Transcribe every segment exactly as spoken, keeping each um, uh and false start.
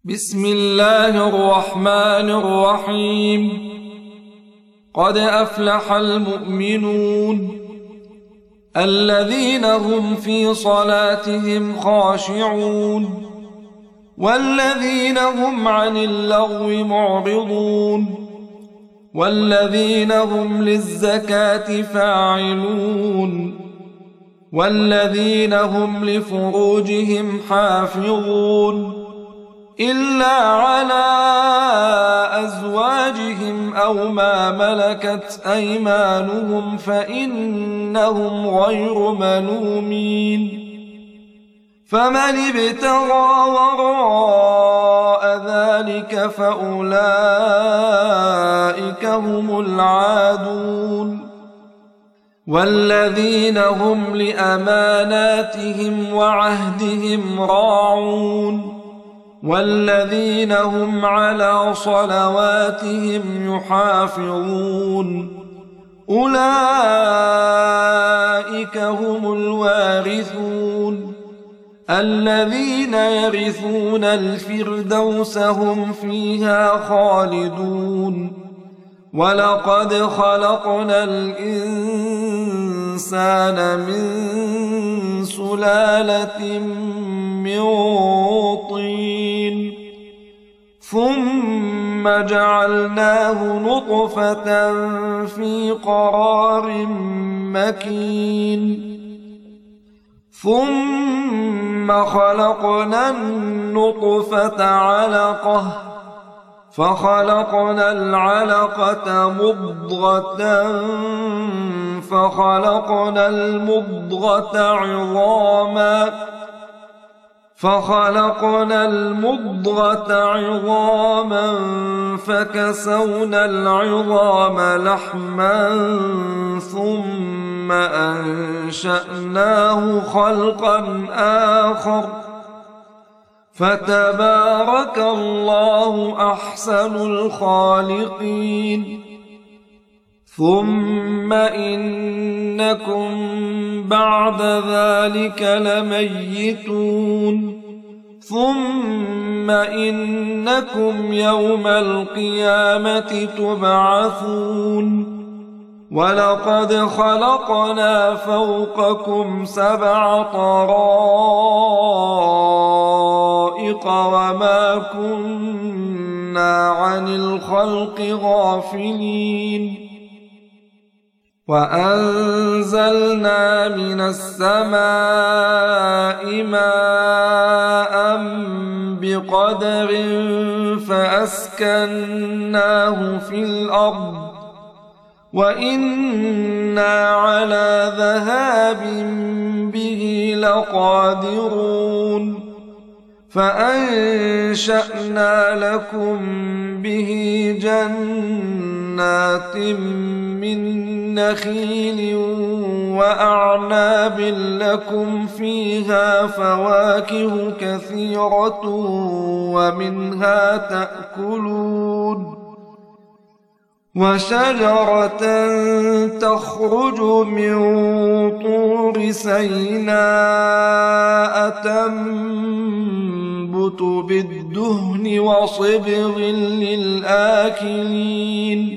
بسم الله الرحمن الرحيم. قد أفلح المؤمنون الذين هم في صلاتهم خاشعون والذين هم عن اللغو معرضون والذين هم للزكاة فاعلون والذين هم لفروجهم حافظون إلا على أزواجهم أو ما ملكت أيمانهم فإنهم غير ملومين. فمن ابتغى وراء ذلك فأولئك هم العادون. والذين هم لأماناتهم وعهدهم راعون والذين هم على صلواتهم يحافظون أولئك هم الوارثون الذين يرثون الفردوس هم فيها خالدون. ولقد خلقنا الإنسان من سلالة من طين ثم جعلناه نطفة في قرار مكين ثم خلقنا النطفة علقة فخلقنا العلقة مضغة فخلقنا المضغة عظاما فخلقنا المضغة عظاما فكسونا العظام لحما ثم أنشأناه خلقا آخر فتبارك الله أحسن الخالقين. ثم إنكم بعد ذلك لميتون ثم إنكم يوم القيامة تبعثون. ولقد خلقنا فوقكم سبع طرائق وما كنا عن الخلق غافلين. وأنزلنا من السماء ماء بقدر فأسكناه في الأرض وإنا على ذهاب به لقادرون. فأنشأنا لكم به جنات من نخيل وأعناب لكم فيها فواكه كثيرة ومنها تأكلون. وشجرة تخرج من طور سيناء تنبت بالدهن وصبغ للآكلين.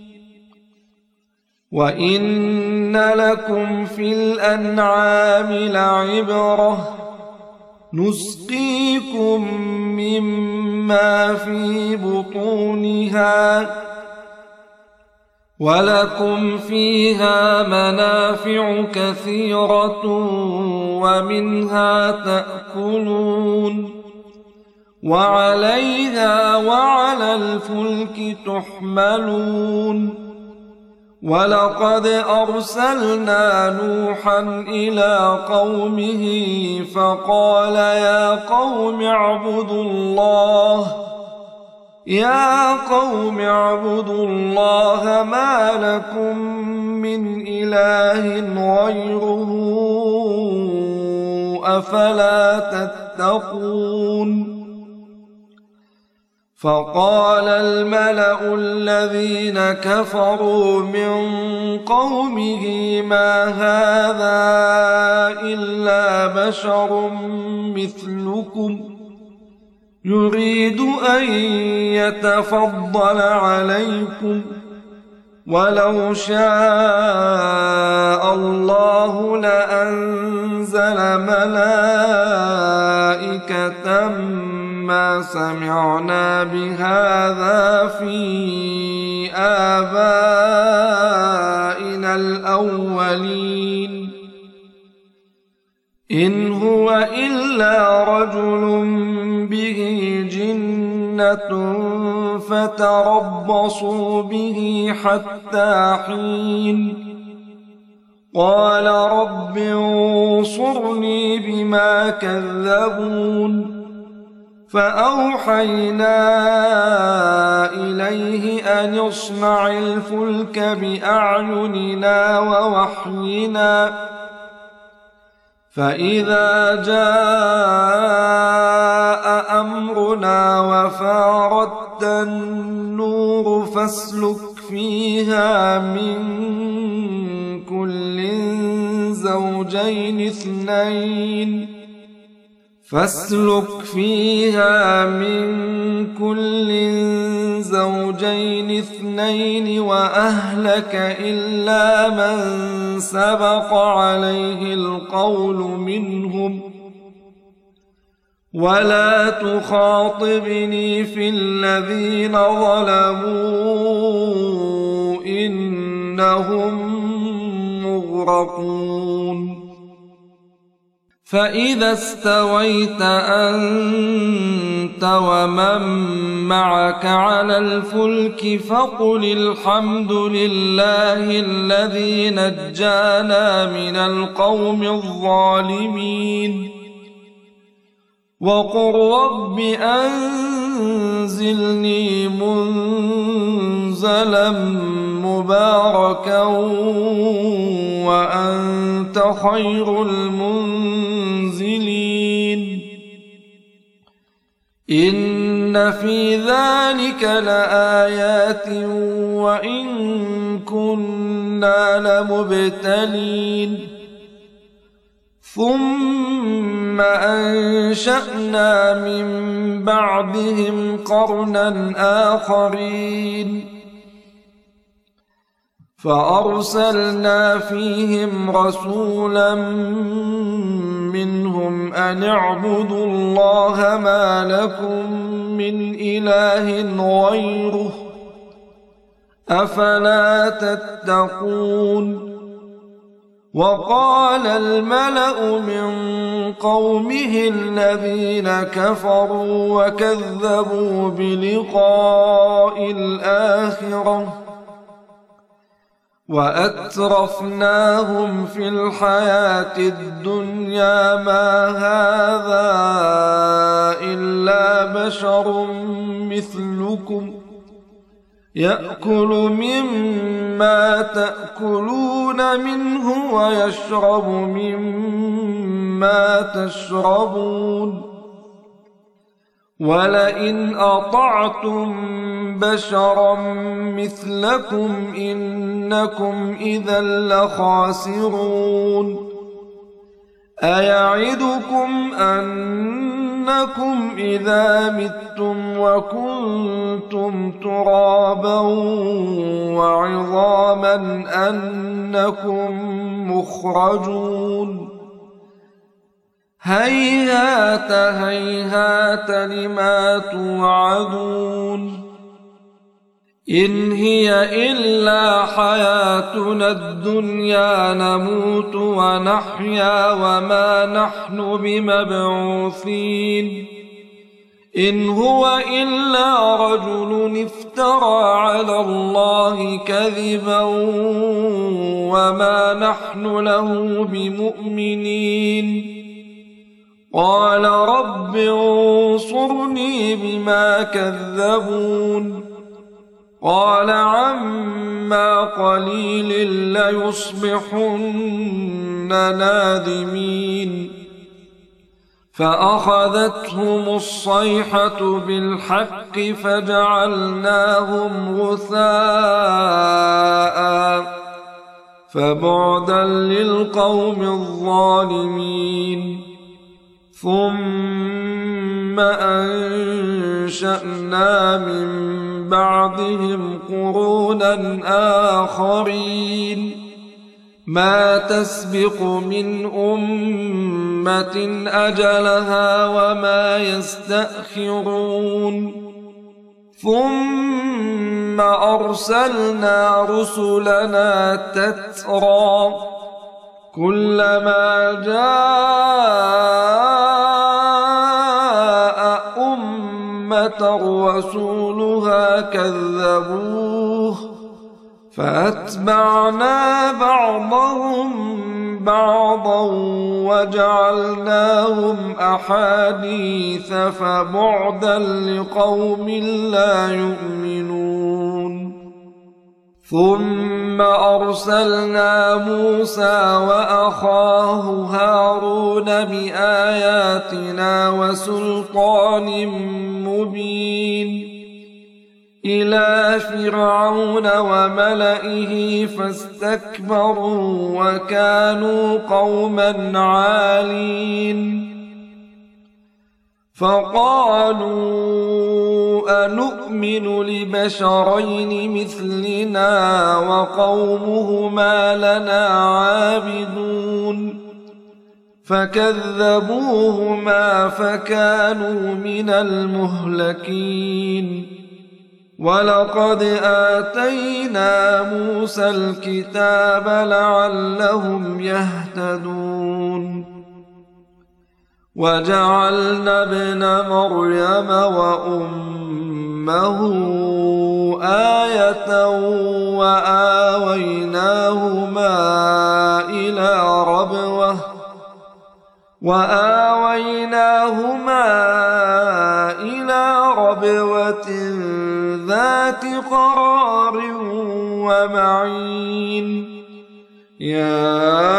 وإن لكم في الأنعام لعبرة نسقيكم مما في بطونها ولكم فيها منافع كثيرة ومنها تأكلون وعليها وعلى الفلك تحملون. ولقد أرسلنا نوحا إلى قومه فقال يا قوم اعبدوا الله يا قوم اعبدوا الله ما لكم من إله غيره أفلا تتقون. فقال الملأ الذين كفروا من قومه ما هذا إلا بشر مثلكم يريد أن يتفضل عليكم ولو شاء الله لأنزل ملائكة ما سمعنا بهذا في آبائنا الأولين إن هو إلا رجل به جنة فتربصوا به حتى حين قال رب انصرني بما كذبون فأوحينا إليه أن اصنع الفلك بأعيننا ووحينا فإذا جاء أمرنا وفارت النور فاسلك فيها من كل زوجين اثنين فاسلك فيها من كل زوجين اثنين وأهلك إلا من سبق عليه القول منهم ولا تخاطبني في الذين ظلموا إنهم مغرقون فإذا استويت أنت ومن معك على الفلك فقل الحمد لله الذي نجانا من القوم الظالمين وقل رب أنزلني منزلا مباركا وأنت خير المنزلين إن في ذلك لآيات وإن كنا لمبتلين ثم أنشأنا من بعدهم قرنا آخرين فأرسلنا فيهم رسولا منهم أن اعبدوا الله ما لكم من إله غيره أفلا تتقون وقال الملأ من قومه الذين كفروا وكذبوا بلقاء الآخرة وأترفناهم في الحياة الدنيا ما هذا إلا بشر مثلكم يأكل مما تأكلون منه ويشرب مما تشربون ولئن أطعتم بشرا مثلكم إنكم إذا لخاسرون أيعدكم أنكم إذا متم وكنتم ترابا وعظاما أنكم مخرجون هيهات هيهات لما توعدون إن هي إلا حياتنا الدنيا نموت ونحيا وما نحن بمبعوثين إن هو إلا رجل افترى على الله كذبا وما نحن له بمؤمنين قال رب انصرني بما كذبون قال عما قليل ليصبحن نادمين فأخذتهم الصيحة بالحق فجعلناهم غثاء فبعدا للقوم الظالمين ثم أنشأنا من بعدهم قرونا آخرين ما تسبق من أمة أجلها وما يستأخرون ثم أرسلنا رسلنا تترى كلما جاء أمة رسولها كذبوه فأتبعنا بعضهم بعضا وجعلناهم أحاديث فبعدا لقوم لا يؤمنون ثم أرسلنا موسى وأخاه هارون بآياتنا وسلطان مبين إلى فرعون وملئه فاستكبروا وكانوا قوما عالين فقالوا أنؤمن لبشرين مثلنا وقومهما لنا عابدون فكذبوهما فكانوا من المهلكين ولقد آتينا موسى الكتاب لعلهم يهتدون وجعلنا ابن مريم وأمه آية وآويناهما إلى ربوة وآويناهما إلى ربوة ذات قرار ومعين يا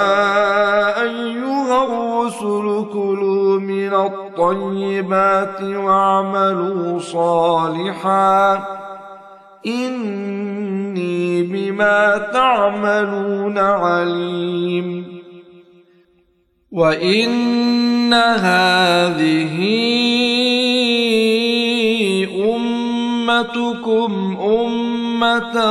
أيها الرسل كلوا من الطيبات واعملوا صالحا إني بما تعملون عليم وإن هذه أمتكم أمة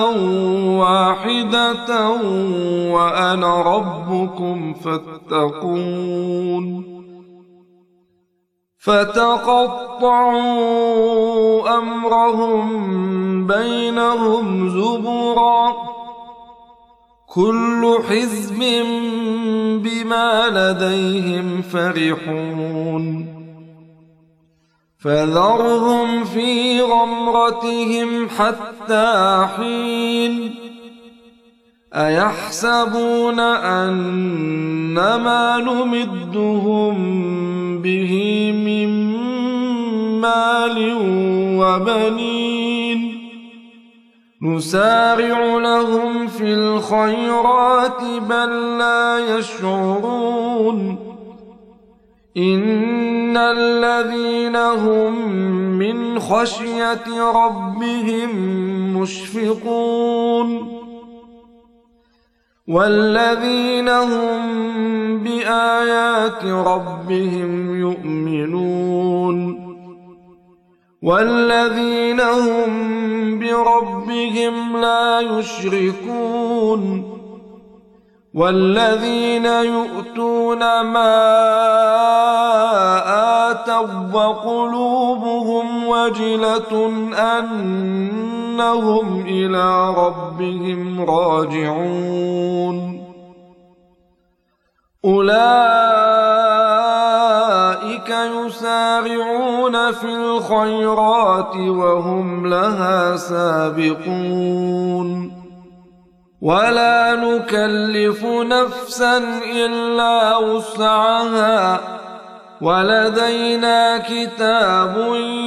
واحدة وأنا ربكم فاتقون فتقطعوا أمرهم بينهم زبرا كل حزب بما لديهم فرحون فذرهم في غمرتهم حتى حين أيحسبون أنما نمدهم به من مال وبنين نسارع لهم في الخيرات بل لا يشعرون إن الذين هم من خشية ربهم مشفقون والذين هم بآيات ربهم يؤمنون والذين هم بربهم لا يشركون والذين يؤتون ما آتوا وقلوبهم وجلة أنهم إلى ربهم راجعون أولئك يسارعون في الخيرات وهم لها سابقون ولا نكلف نفسا إلا وسعها ولدينا كتاب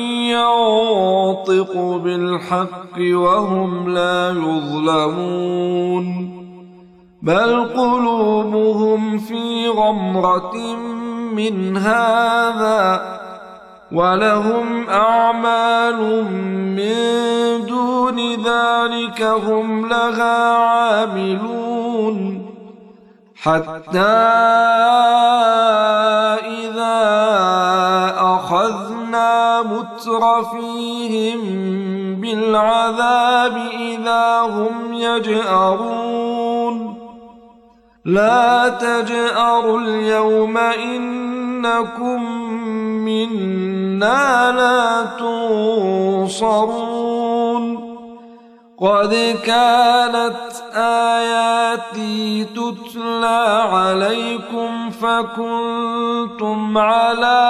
ينطق بالحق وهم لا يظلمون بل قلوبهم في غمرة من هذا ولهم أعمال من دون ذلك هم لها عاملون حتى إذا أخذنا مترفيهم بالعذاب إذا هم يجأرون لا تجأروا اليوم إنكم منا لا تنصرون قد كانت آياتي تتلى عليكم فكنتم على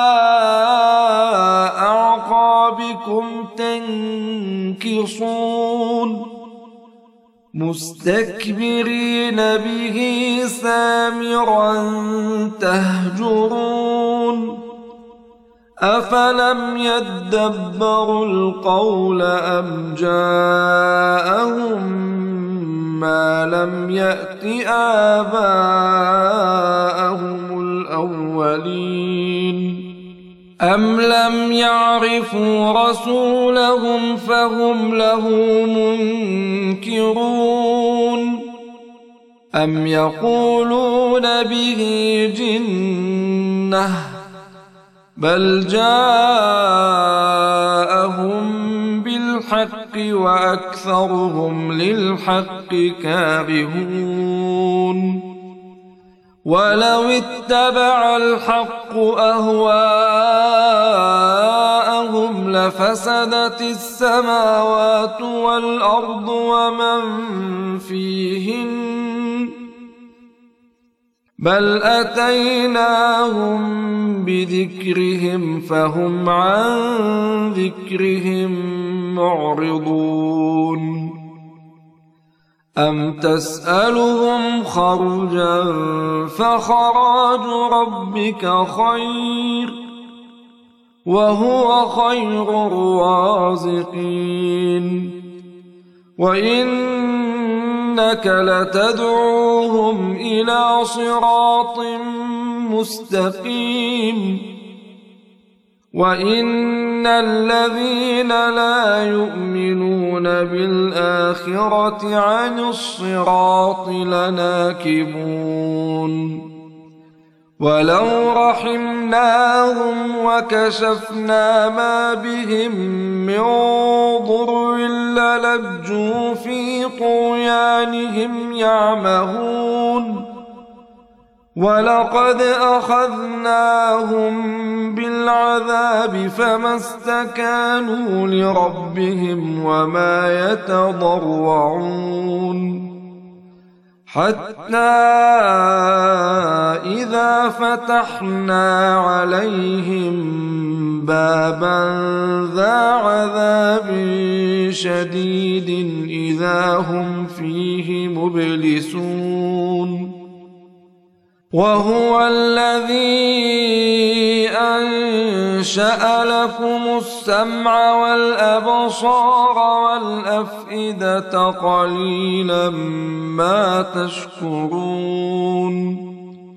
أعقابكم تنكصون مستكبرين به سامرا تهجرون أفلم يدبروا القول أم جاءهم ما لم يأت آباءهم الأولين أم لم يعرفوا رسولهم فهم له منكرون أم يقولون به جنة بل جاءهم بالحق وأكثرهم للحق كارهون ولو اتبع الحق أهواءهم لفسدت السماوات والأرض ومن فيهن بل أتيناهم بذكرهم فهم عن ذكرهم معرضون أم تسألهم خرجا فخراج ربك خير وهو خير الرازقين وإنك لتدعوهم إلى صراط مستقيم وإن الذين لا يؤمنون بالآخرة عن الصراط لناكبون ولو رحمناهم وكشفنا ما بهم من ضر للجوا في طغيانهم يعمهون ولقد أخذناهم بالعذاب فما استكانوا لربهم وما يتضرعون حتى إذا فتحنا عليهم بابا ذا عذاب شديد إذا هم فيه مبلسون وهو الذي أنشأ لكم السمع والأبصار والأفئدة قليلا ما تشكرون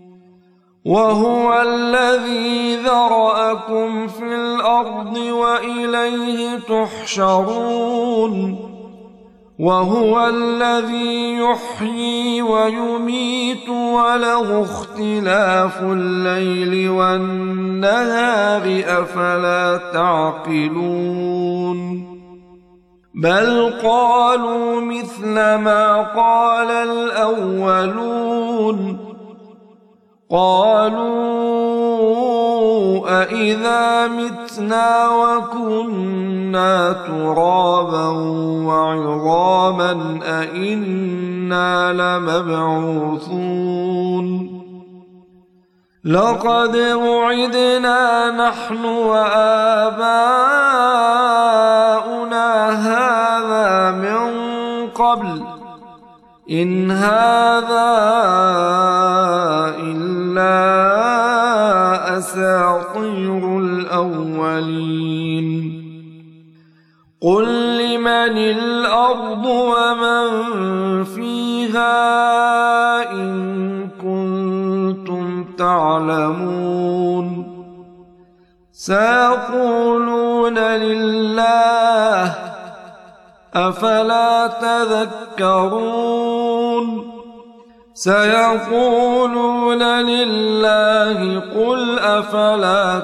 وهو الذي ذرأكم في الأرض وإليه تحشرون وهو الذي يحيي ويميت وله اختلاف الليل والنهار أفلا تعقلون بل قالوا مثل ما قال الأولون قالوا أإذا متنا وكنا ترابا وعظاما أإنا لمبعوثون لقد وعدنا نحن وآباؤنا هذا من قبل إن هذا إلا أساطير الأولين قل لمن الأرض ومن فيها إن كنتم تعلمون سيقولون لله أفلا تذكرون سيقولون لله قل أفلا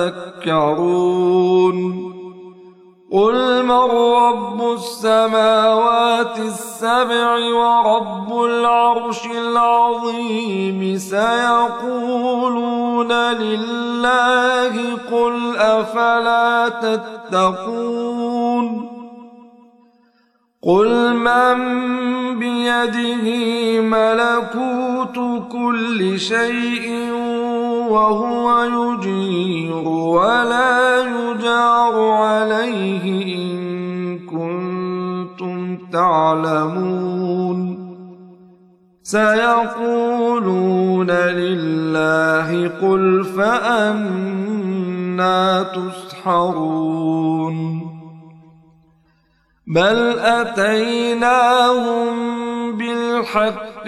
تذكرون قل من رب السماوات السبع ورب العرش العظيم سيقولون لله قل أفلا تتقون قل من بيده ملكوت كل شيء وهو يجير ولا يجار عليه إن كنتم تعلمون سيقولون لله قل فأنى تسحرون بل أتيناهم بالحق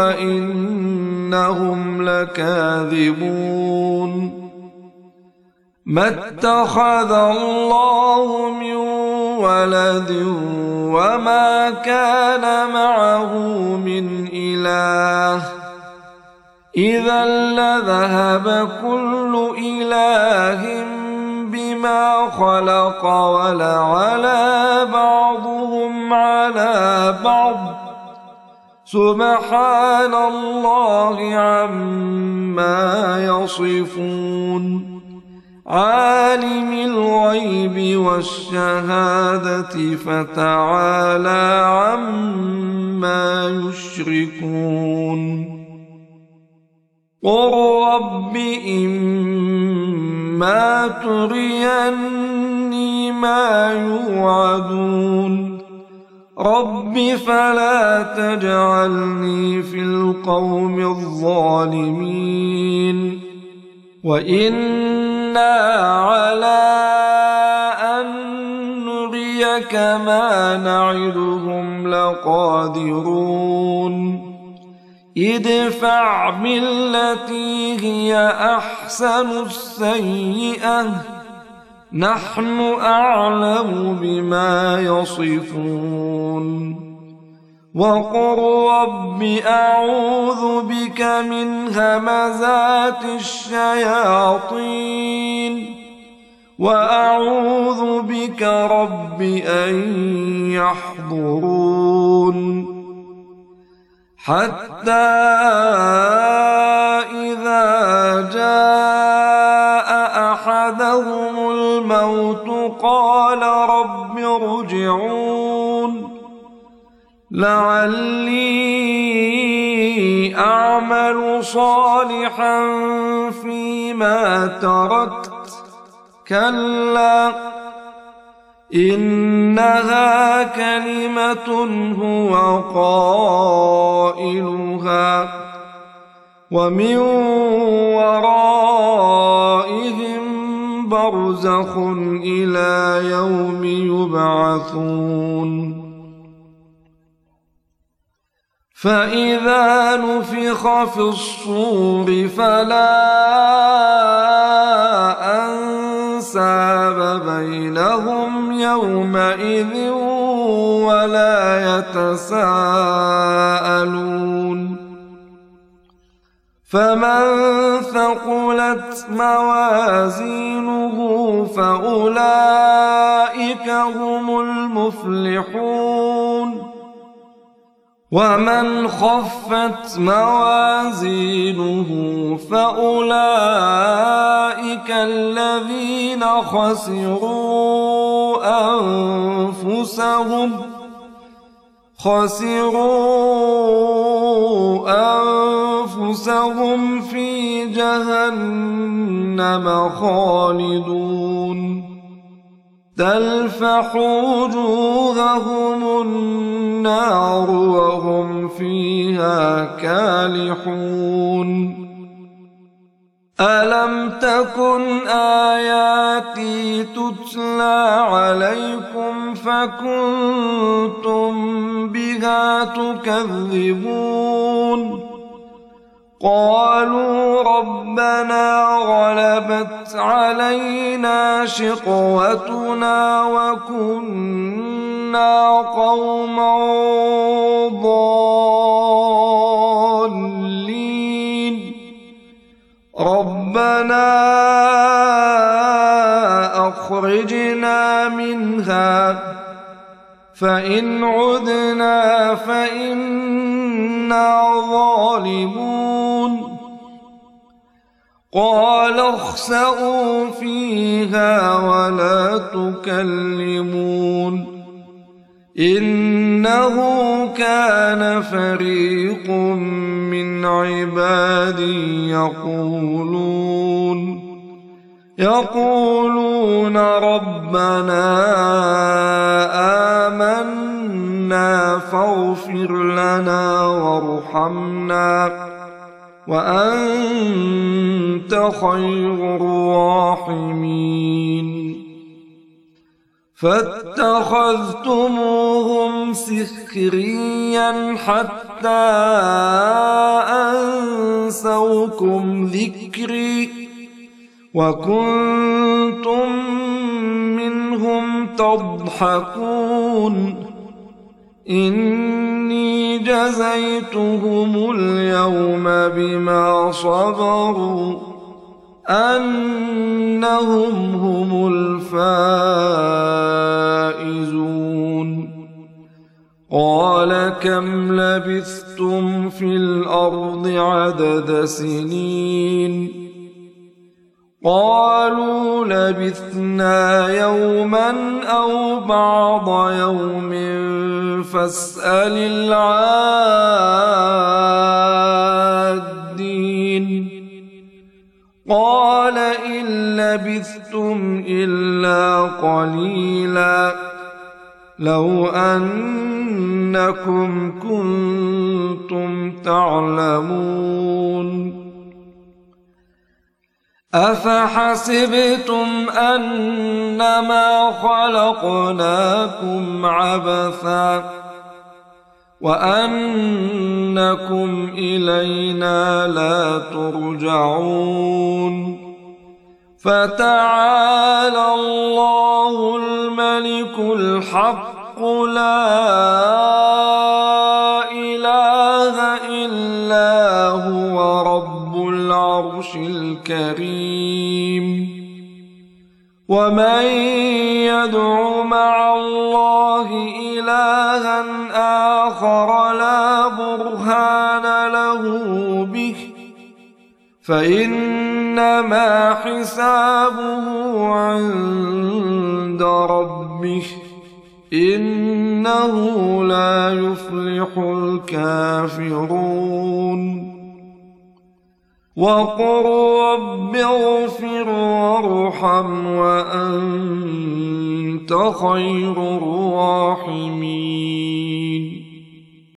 وإنهم لكاذبون ما اتخذ الله من ولد وما كان معه من إله إذا لذهب كل إله بما خلق ولعلى بعضهم على بعض سبحان الله عما يصفون عالم الغيب والشهادة فتعالى عما يشركون قل رب إما تريني ما يوعدون رب فلا تجعلني في القوم الظالمين وإنا على أن نريك ما نعدهم لقادرون ادفع بالتي هي أحسن السيئة نحن أعلم بما يصفون وقل رب أعوذ بك من همزات الشياطين وأعوذ بك رب أن يحضرون حتى إذا جاء أحدهم الموت قال رب ارجعون لعلي أعمل صالحا فيما تركت كلا إنها كلمة هو قائلها ومن ورائهم برزخ إلى يوم يبعثون فإذا نفخ في الصور فلا أنساب بينهم يومئذ ولا يتساءلون فمن ثقلت موازينه فأولئك هم المفلحون ومن خفت موازينه فأولئك الذين خسروا أنفسهم خسروا أنفسهم في جهنم خالدون تلفح وجوههم النار وهم فيها كالحون ألم تكن آياتي تتلى عليكم فكنتم بها تكذبون قالوا ربنا غلبت علينا شقوتنا وكنا قوما ضالين ربنا أخرجنا منها فإن عدنا فإنا ظالمون قال اخسئوا فيها ولا تكلمون إنه كان فريق من عبادي يقولون يقولون ربنا آمنا فاغفر لنا وارحمنا وأنت خير الراحمين فاتخذتموهم سخريا حتى أنسوكم ذكري وكنتم منهم تضحكون إني جزيتهم اليوم بما صبروا أنهم هم الفائزون قال كم لبثتم في الأرض عدد سنين قالوا لبثنا يوما أو بعض يوم فاسأل العادين قال إن لبثتم إلا قليلا لو أنكم كنتم تعلمون أفحسبتم أنما خلقناكم عبثا وأنكم إلينا لا ترجعون فتعالى الله الملك الحق لا إله إلا هو رب العرش الكريم ومن يدع مع الله إلها آخر لا برهان له به فإنما حسابه عند ربه إنه لا يفلح الكافرون وقل رب اغفر وارحم وأنت خير الراحمين